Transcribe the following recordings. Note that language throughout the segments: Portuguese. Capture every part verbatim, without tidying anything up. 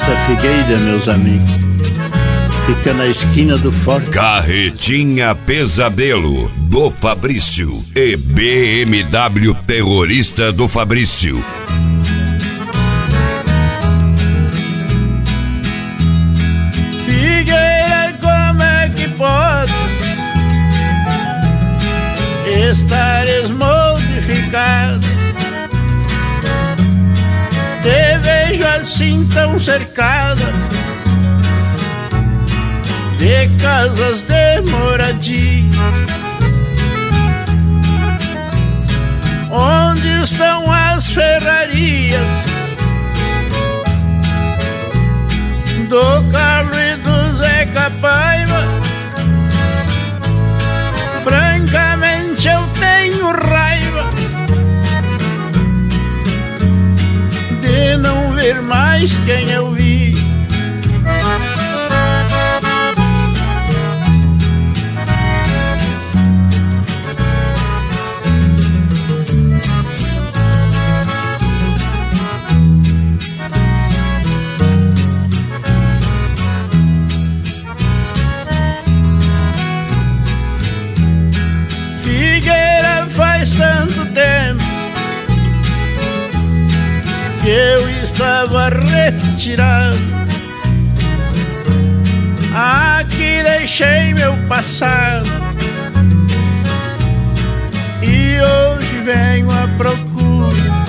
Esta figueira, meus amigos, fica na esquina do forte. Carretinha Pesadelo do Fabrício e B M W Terrorista do Fabrício. Figueira, como é que podes estares modificado? Te vejo assim tão cercada de casas de moradia. Onde estão as ferrarias do Carlos e do Zeca Paiva? Francamente eu tenho raiva de não ver mais quem eu vi. Figueira, faz tanto tempo que eu estava retirado. Aqui deixei meu passado e hoje venho à procura.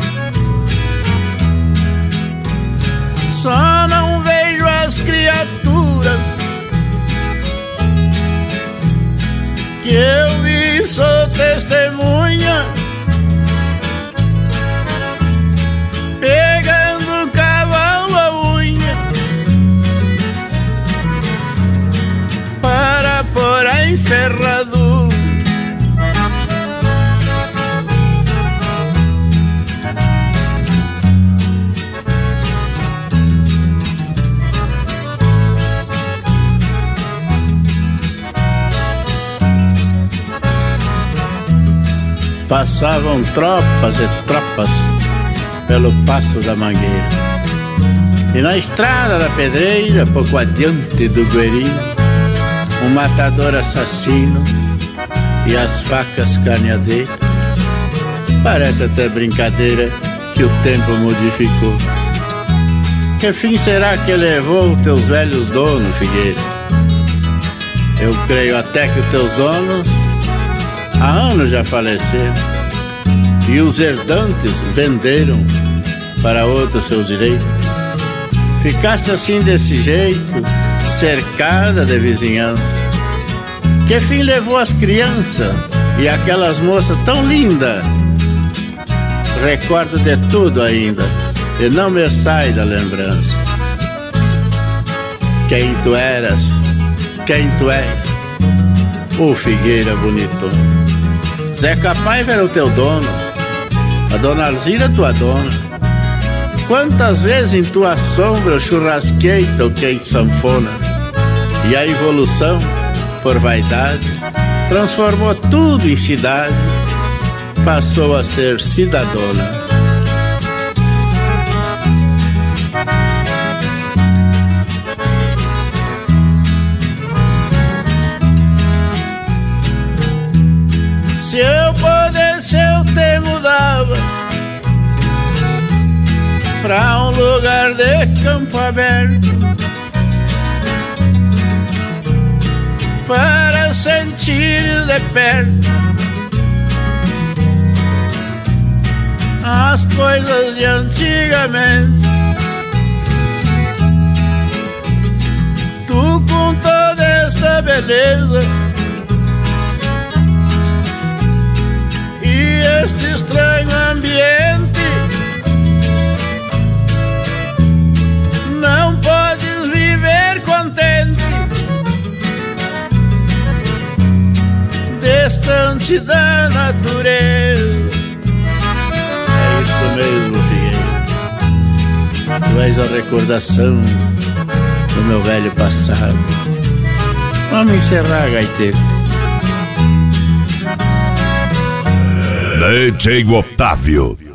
Só não vejo as criaturas que eu vi, sou testemunha, pegando um cavalo a unha para pôr a enferradura. Passavam tropas e tropas pelo Passo da Mangueira, e na estrada da Pedreira, pouco adiante do Guerino, um matador assassino e as facas carneadeiras. Parece até brincadeira que o tempo modificou. Que fim será que levou teus velhos donos, Figueira? Eu creio até que os teus donos há anos já faleceram, e os herdantes venderam para outros seus direitos. Ficaste assim desse jeito, cercada de vizinhança. Que fim levou as crianças e aquelas moças tão lindas? Recordo de tudo ainda e não me sai da lembrança. Quem tu eras, quem tu és, ô Figueira bonito. Zeca Paiva era o teu dono, a dona Alzira tua dona. Quantas vezes em tua sombra eu churrasquei, toquei sanfona. E a evolução, por vaidade, transformou tudo em cidade, passou a ser cidadona. Se eu pudesse, eu te mudava pra um lugar de campo aberto, para sentir de perto as coisas de antigamente. Tu com toda esta beleza e este estranho ambiente, não podes viver contente, distante da natureza. É isso mesmo, Figueira. Tu és a recordação do meu velho passado. Vamos encerrar, gaiteiro. D J Otávio